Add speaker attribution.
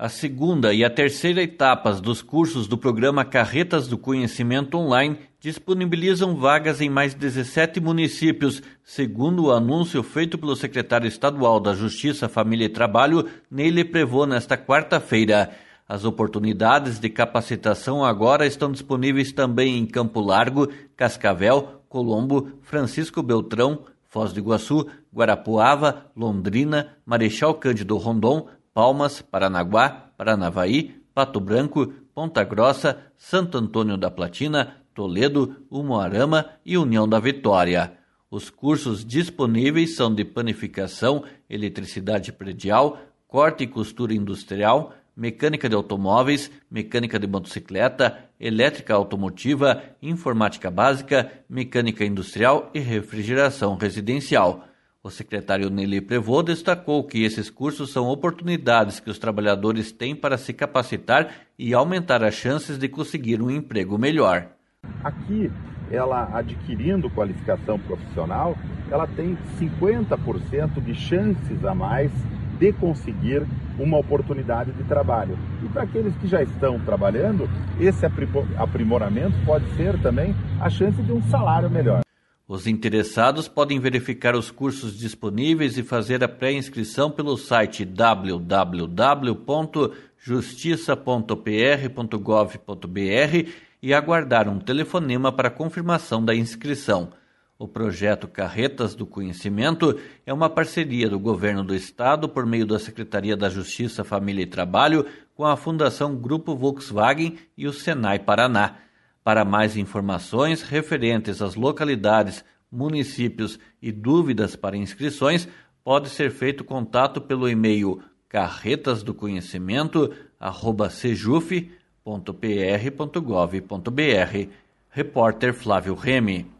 Speaker 1: A segunda e a terceira etapas dos cursos do programa Carretas do Conhecimento Online disponibilizam vagas em mais 17 municípios, segundo o anúncio feito pelo secretário estadual da Justiça, Família e Trabalho, Ney Leprevaux, nesta quarta-feira. As oportunidades de capacitação agora estão disponíveis também em Campo Largo, Cascavel, Colombo, Francisco Beltrão, Foz do Iguaçu, Guarapuava, Londrina, Marechal Cândido Rondon, Palmas, Paranaguá, Paranavaí, Pato Branco, Ponta Grossa, Santo Antônio da Platina, Toledo, Umuarama e União da Vitória. Os cursos disponíveis são de panificação, eletricidade predial, corte e costura industrial, mecânica de automóveis, mecânica de motocicleta, elétrica automotiva, informática básica, mecânica industrial e refrigeração residencial. O secretário Ney Leprevaux destacou que esses cursos são oportunidades que os trabalhadores têm para se capacitar e aumentar as chances de conseguir um emprego melhor.
Speaker 2: Aqui, ela adquirindo qualificação profissional, ela tem 50% de chances a mais de conseguir uma oportunidade de trabalho. E para aqueles que já estão trabalhando, esse aprimoramento pode ser também a chance de um salário melhor.
Speaker 1: Os interessados podem verificar os cursos disponíveis e fazer a pré-inscrição pelo site www.justiça.pr.gov.br e aguardar um telefonema para confirmação da inscrição. O projeto Carretas do Conhecimento é uma parceria do Governo do Estado por meio da Secretaria da Justiça, Família e Trabalho com a Fundação Grupo Volkswagen e o Senai Paraná. Para mais informações referentes às localidades, municípios e dúvidas para inscrições, pode ser feito contato pelo e-mail carretasdoconhecimento@sejuf.pr.gov.br. Repórter Flávio Remy.